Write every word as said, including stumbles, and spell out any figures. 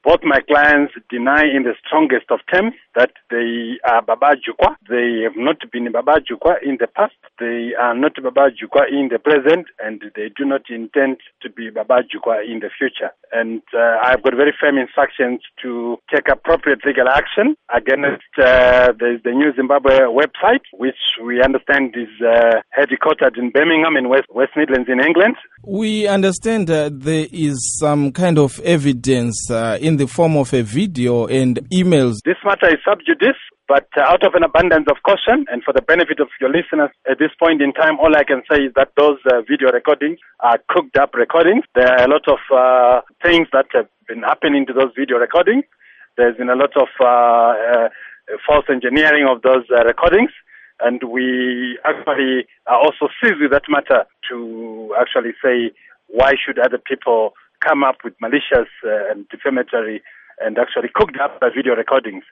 Both my clients deny in the strongest of terms that they are Baba Jukwa. They have not been Baba Jukwa in the past. They are not Baba Jukwa in the present, and they do not intend to be Baba Jukwa in the future. And uh, I've got very firm instructions to take appropriate legal action against uh, the, the New Zimbabwe website, which we understand is uh, headquartered in Birmingham in West, West Midlands in England. We understand uh, there is some kind of evidence uh, in the form of a video and emails. This matter is sub judice, but uh, out of an abundance of caution and for the benefit of your listeners at this point in time, all I can say is that those uh, video recordings are cooked up recordings. There are a lot of uh, things that have been happening to those video recordings. There's been a lot of uh, uh, false engineering of those uh, recordings. And we actually are also seized with that matter to actually say, why should other people come up with malicious uh, and defamatory and actually cooked up video recordings?